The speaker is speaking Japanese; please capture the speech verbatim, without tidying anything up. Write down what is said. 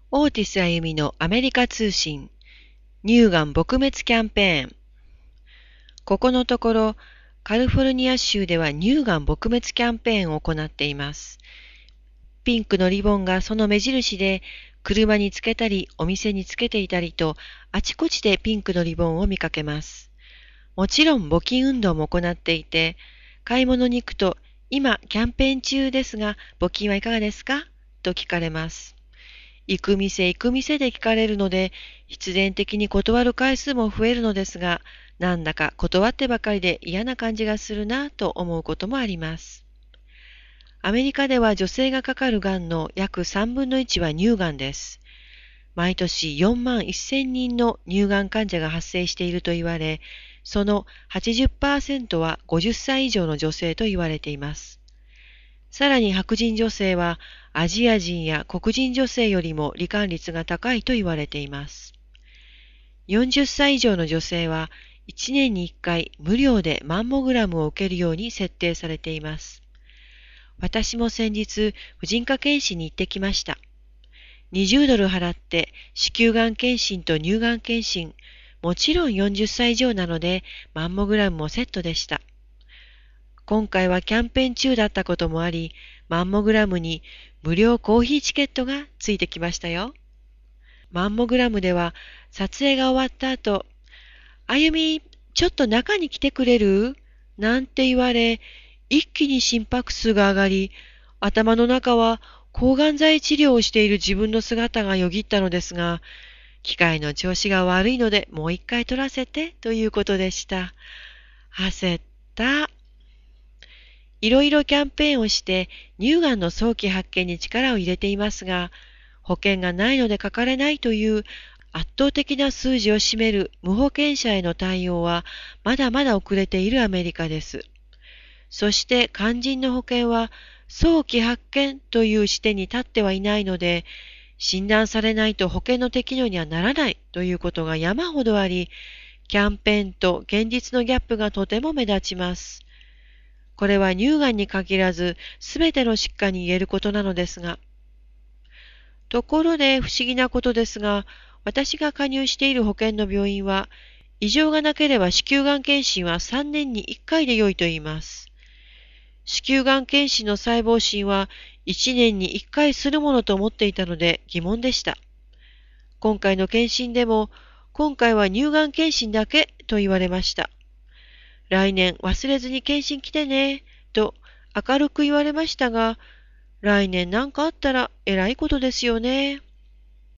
オーティス歩みのアメリカ通信、乳がん撲滅キャンペーン。ここのところ、カリフォルニア州では乳がん撲滅キャンペーンを行っています。ピンクのリボンがその目印で、車につけたり、お店につけていたりと、あちこちでピンクのリボンを見かけます。もちろん募金運動も行っていて、買い物に行くと、今キャンペーン中ですが、募金はいかがですかと聞かれます。行く店行く店で聞かれるので、必然的に断る回数も増えるのですが、なんだか断ってばかりで嫌な感じがするなぁと思うこともあります。アメリカでは女性がかかるがんの約さんぶんのいちは乳がんです。毎年よんまんせんにんの乳がん患者が発生していると言われ、その はちじゅっパーセント はごじゅっさい以上の女性と言われています。さらに白人女性はアジア人や黒人女性よりも罹患率が高いと言われています。よんじゅっさい以上の女性はいちねんにいっかい無料でマンモグラムを受けるように設定されています。私も先日婦人科検診に行ってきました。にじゅうドル払って子宮がん検診と乳がん検診、もちろんよんじゅっさい以上なのでマンモグラムもセットでした。今回はキャンペーン中だったこともあり、マンモグラムに無料コーヒーチケットがついてきましたよ。マンモグラムでは撮影が終わった後、あゆみ、ちょっと中に来てくれるなんて言われ、一気に心拍数が上がり、頭の中は抗がん剤治療をしている自分の姿がよぎったのですが、機械の調子が悪いのでもう一回撮らせてということでした。焦った。いろいろキャンペーンをして乳がんの早期発見に力を入れていますが、保険がないのでかかれないという圧倒的な数字を占める無保険者への対応はまだまだ遅れているアメリカです。そして肝心の保険は早期発見という視点に立ってはいないので、診断されないと保険の適用にはならないということが山ほどあり、キャンペーンと現実のギャップがとても目立ちます。これは乳がんに限らず、すべての疾患に言えることなのですが。ところで不思議なことですが、私が加入している保険の病院は、異常がなければ子宮がん検診はさんねんにいっかいで良いと言います。子宮がん検診の細胞診はいちねんにいっかいするものと思っていたので疑問でした。今回の検診でも、今回は乳がん検診だけと言われました。来年忘れずに検診来てね、と明るく言われましたが、来年なんかあったらえらいことですよね。